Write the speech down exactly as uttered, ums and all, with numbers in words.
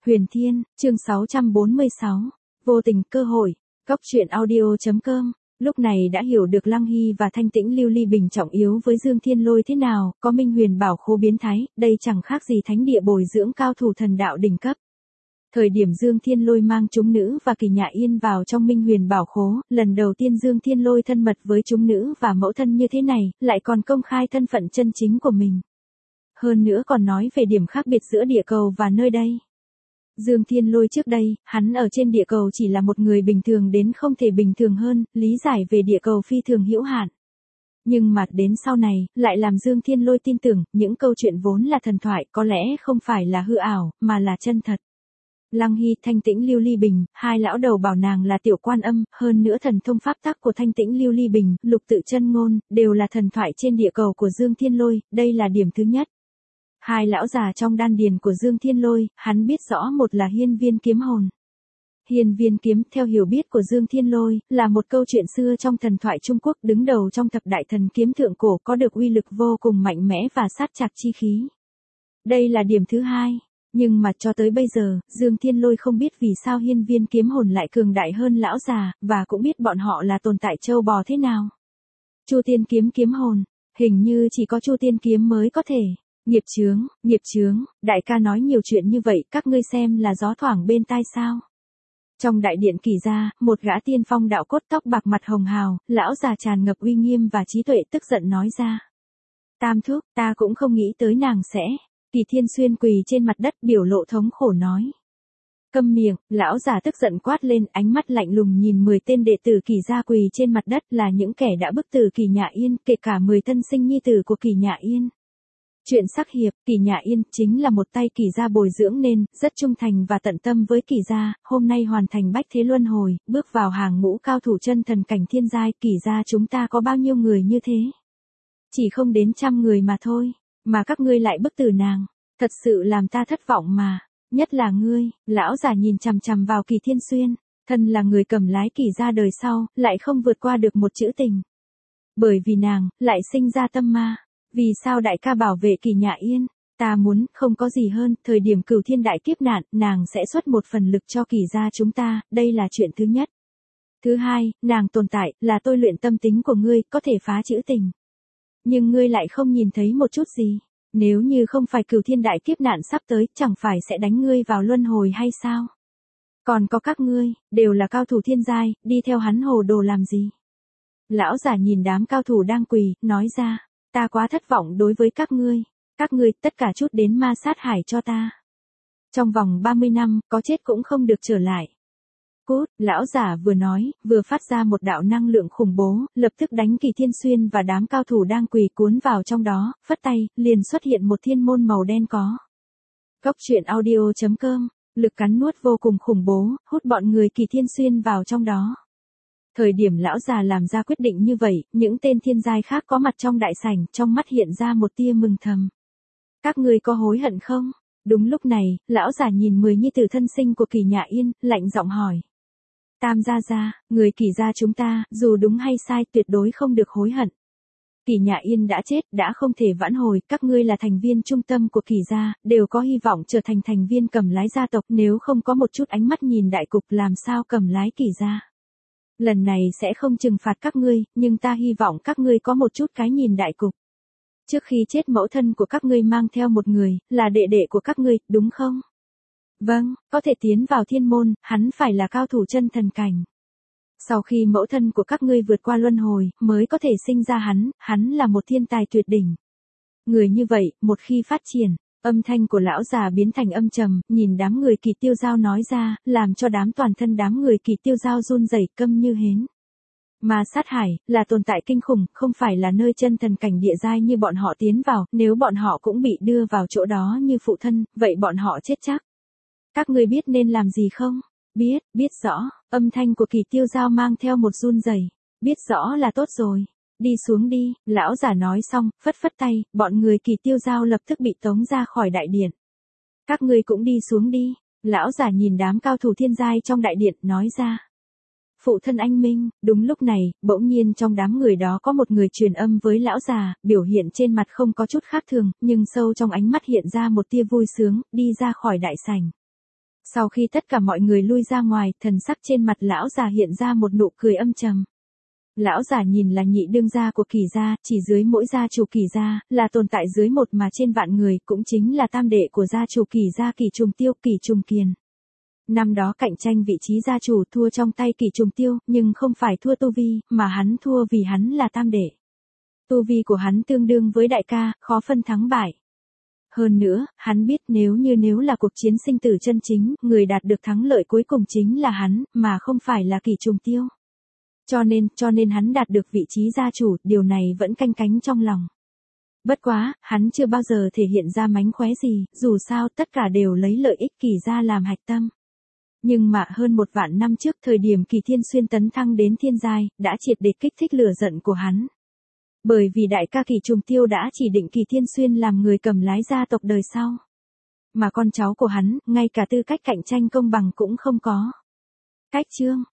Huyền Thiên, chương sáu trăm bốn mươi sáu, vô tình cơ hội, góc truyện audio.com, lúc này đã hiểu được Lăng Hy và Thanh Tĩnh Lưu Ly Bình trọng yếu với Dương Thiên Lôi thế nào, có Minh Huyền Bảo Khố biến thái, đây chẳng khác gì thánh địa bồi dưỡng cao thủ thần đạo đỉnh cấp. Thời điểm Dương Thiên Lôi mang chúng nữ và Kỳ Nhạ Yên vào trong Minh Huyền Bảo Khố, lần đầu tiên Dương Thiên Lôi thân mật với chúng nữ và mẫu thân như thế này, lại còn công khai thân phận chân chính của mình. Hơn nữa còn nói về điểm khác biệt giữa địa cầu và nơi đây. Dương Thiên Lôi trước đây, hắn ở trên địa cầu chỉ là một người bình thường đến không thể bình thường hơn, lý giải về địa cầu phi thường hữu hạn. Nhưng mà đến sau này, lại làm Dương Thiên Lôi tin tưởng, những câu chuyện vốn là thần thoại có lẽ không phải là hư ảo, mà là chân thật. Lăng Hy, Thanh Tĩnh Lưu Ly Bình, hai lão đầu bảo nàng là tiểu quan âm, hơn nữa thần thông pháp tắc của Thanh Tĩnh Lưu Ly Bình, lục tự chân ngôn, đều là thần thoại trên địa cầu của Dương Thiên Lôi, đây là điểm thứ nhất. Hai lão già trong đan điền của Dương Thiên Lôi, hắn biết rõ một là hiên viên kiếm hồn. Hiên viên kiếm, theo hiểu biết của Dương Thiên Lôi, là một câu chuyện xưa trong thần thoại Trung Quốc đứng đầu trong thập đại thần kiếm thượng cổ có được uy lực vô cùng mạnh mẽ và sát chạc chi khí. Đây là điểm thứ hai. Nhưng mà cho tới bây giờ, Dương Thiên Lôi không biết vì sao hiên viên kiếm hồn lại cường đại hơn lão già, và cũng biết bọn họ là tồn tại châu bò thế nào. Chu Tiên kiếm kiếm hồn, hình như chỉ có Chu Tiên kiếm mới có thể. Nghiệp chướng, nghiệp chướng, đại ca nói nhiều chuyện như vậy, các ngươi xem là gió thoảng bên tai sao. Trong đại điện Kỳ gia, một gã tiên phong đạo cốt tóc bạc mặt hồng hào, lão già tràn ngập uy nghiêm và trí tuệ tức giận nói ra. Tam thúc, ta cũng không nghĩ tới nàng sẽ. Kỳ Thiên Xuyên quỳ trên mặt đất biểu lộ thống khổ nói. Câm miệng, lão già tức giận quát lên, ánh mắt lạnh lùng nhìn mười tên đệ tử Kỳ gia quỳ trên mặt đất là những kẻ đã bức tử Kỳ Nhạ Yên, kể cả mười thân sinh nhi tử của Kỳ Nhạ Yên. Chuyện sắc hiệp, Kỳ Nhạ Yên chính là một tay Kỳ gia bồi dưỡng nên, rất trung thành và tận tâm với Kỳ gia, hôm nay hoàn thành bách thế luân hồi, bước vào hàng ngũ cao thủ chân thần cảnh thiên giai, Kỳ gia chúng ta có bao nhiêu người như thế? Chỉ không đến trăm người mà thôi. Mà các ngươi lại bức tử nàng, thật sự làm ta thất vọng mà, nhất là ngươi, lão già nhìn chằm chằm vào Kỳ Thiên Xuyên, thân là người cầm lái Kỳ gia đời sau, lại không vượt qua được một chữ tình. Bởi vì nàng, lại sinh ra tâm ma, vì sao đại ca bảo vệ Kỳ Nhạ Yên, ta muốn, không có gì hơn, thời điểm cửu thiên đại kiếp nạn, nàng sẽ xuất một phần lực cho Kỳ gia chúng ta, đây là chuyện thứ nhất. Thứ hai, nàng tồn tại, là tôi luyện tâm tính của ngươi, có thể phá chữ tình. Nhưng ngươi lại không nhìn thấy một chút gì, nếu như không phải cửu thiên đại kiếp nạn sắp tới, chẳng phải sẽ đánh ngươi vào luân hồi hay sao? Còn có các ngươi, đều là cao thủ thiên giai, đi theo hắn hồ đồ làm gì? Lão giả nhìn đám cao thủ đang quỳ, nói ra, ta quá thất vọng đối với các ngươi, các ngươi tất cả chút đến ma sát hải cho ta. Trong vòng ba mươi năm, có chết cũng không được trở lại. Cút, lão giả vừa nói, vừa phát ra một đạo năng lượng khủng bố, lập tức đánh Kỳ Thiên Xuyên và đám cao thủ đang quỳ cuốn vào trong đó, phất tay, liền xuất hiện một thiên môn màu đen có. Góc truyện audio.com, lực cắn nuốt vô cùng khủng bố, hút bọn người Kỳ Thiên Xuyên vào trong đó. Thời điểm lão già làm ra quyết định như vậy, những tên thiên giai khác có mặt trong đại sảnh, trong mắt hiện ra một tia mừng thầm. Các ngươi có hối hận không? Đúng lúc này, lão già nhìn mười nhi tử thân sinh của Kỳ Nhạ Yên, lạnh giọng hỏi. Tam gia gia, người Kỳ gia chúng ta, dù đúng hay sai, tuyệt đối không được hối hận. Kỳ Nhạ Yên đã chết, đã không thể vãn hồi, các ngươi là thành viên trung tâm của Kỳ gia, đều có hy vọng trở thành thành viên cầm lái gia tộc, nếu không có một chút ánh mắt nhìn đại cục làm sao cầm lái Kỳ gia. Lần này sẽ không trừng phạt các ngươi, nhưng ta hy vọng các ngươi có một chút cái nhìn đại cục. Trước khi chết mẫu thân của các ngươi mang theo một người, là đệ đệ của các ngươi, đúng không? Vâng, có thể tiến vào thiên môn, hắn phải là cao thủ chân thần cảnh. Sau khi mẫu thân của các ngươi vượt qua luân hồi, mới có thể sinh ra hắn, hắn là một thiên tài tuyệt đỉnh. Người như vậy, một khi phát triển, âm thanh của lão già biến thành âm trầm, nhìn đám người Kỳ Tiêu Giao nói ra, làm cho đám toàn thân đám người Kỳ Tiêu Giao run rẩy câm như hến. Mà sát hải, là tồn tại kinh khủng, không phải là nơi chân thần cảnh địa giai như bọn họ tiến vào, nếu bọn họ cũng bị đưa vào chỗ đó như phụ thân, vậy bọn họ chết chắc. Các ngươi biết nên làm gì không? Biết, biết rõ, âm thanh của Kỳ Tiêu Giao mang theo một run rẩy. Biết rõ là tốt rồi. Đi xuống đi, lão giả nói xong, phất phất tay, bọn người Kỳ Tiêu Giao lập tức bị tống ra khỏi đại điện. Các ngươi cũng đi xuống đi, lão giả nhìn đám cao thủ thiên giai trong đại điện, nói ra. Phụ thân anh Minh, đúng lúc này, bỗng nhiên trong đám người đó có một người truyền âm với lão già, biểu hiện trên mặt không có chút khác thường, nhưng sâu trong ánh mắt hiện ra một tia vui sướng, đi ra khỏi đại sảnh. Sau khi tất cả mọi người lui ra ngoài, thần sắc trên mặt lão già hiện ra một nụ cười âm trầm. Lão giả nhìn là nhị đương gia của Kỳ gia, chỉ dưới mỗi gia chủ Kỳ gia, là tồn tại dưới một mà trên vạn người, cũng chính là tam đệ của gia chủ Kỳ gia Kỳ Trùng Tiêu, Kỳ Trùng Kiền. Năm đó cạnh tranh vị trí gia chủ thua trong tay Kỳ Trùng Tiêu, nhưng không phải thua tu vi, mà hắn thua vì hắn là tam đệ. Tu vi của hắn tương đương với đại ca, khó phân thắng bại. Hơn nữa, hắn biết nếu như nếu là cuộc chiến sinh tử chân chính, người đạt được thắng lợi cuối cùng chính là hắn, mà không phải là Kỳ Trùng Tiêu. Cho nên, cho nên hắn đạt được vị trí gia chủ, điều này vẫn canh cánh trong lòng. Bất quá, hắn chưa bao giờ thể hiện ra mánh khóe gì, dù sao tất cả đều lấy lợi ích Kỳ gia làm hạch tâm. Nhưng mà hơn một vạn năm trước thời điểm Kỳ Thiên Xuyên tấn thăng đến thiên giai, đã triệt để kích thích lửa giận của hắn. Bởi vì đại ca Kỳ Trùng Tiêu đã chỉ định Kỳ Thiên Xuyên làm người cầm lái gia tộc đời sau. Mà con cháu của hắn, ngay cả tư cách cạnh tranh công bằng cũng không có. Cách chương